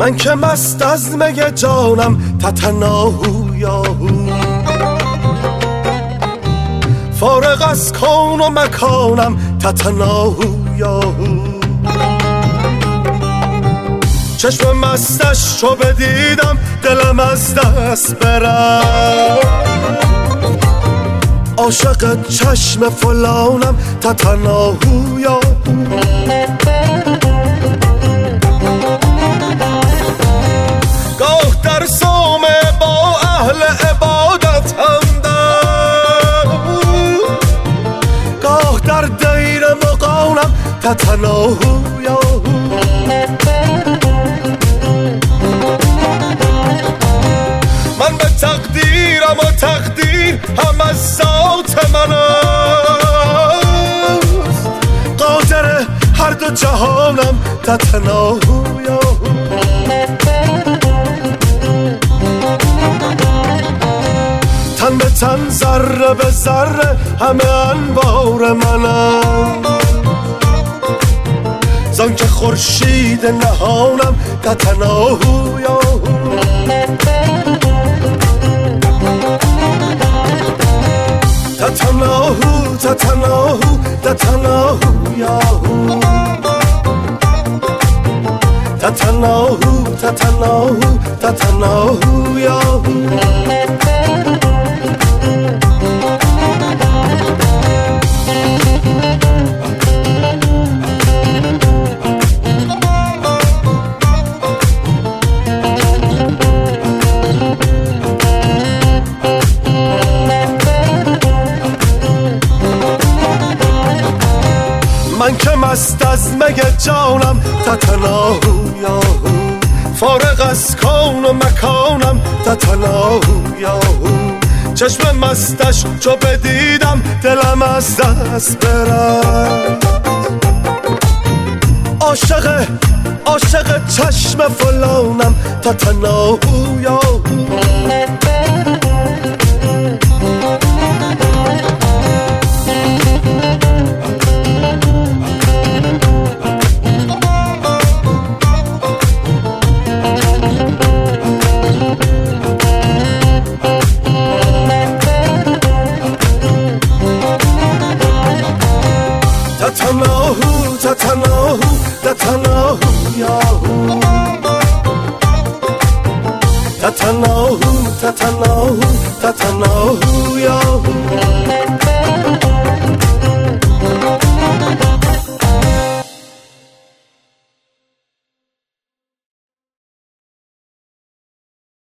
من که مست از می جانم تتناهو یاهو، فارغ از کون و مکانم تتناهو یاهو. چشم مستش چو بدیدم دلم از دست برم، عاشق چشم فلانم تتناهو یاهو. گاه در صومعه با اهل عبادت همدم، گاه در دیر مغانم تتناهو یاهو. من به تقدیرم و تقدیر هم از ذات من است، قادر هر دو جهانم تتناهو یاهو. تن به تن ذره به ذره همه انوار منم، زان که خورشید نهانم تتناهو یاهو. تتناهو تتناهو تتناهو یاهو، تتناهو تتناهو تتناهو یاهو. من که مست از می جانم تتناهو یاهو، فارغ از کون و مکانم تتناهو یاهو. چشم مستش چو بدیدم دلم از دست برد، عاشق چشم فلانم تتناهو یاهو. تتناهو تتناهو تتناهو یاهو، تتناهو تتناهو تتناهو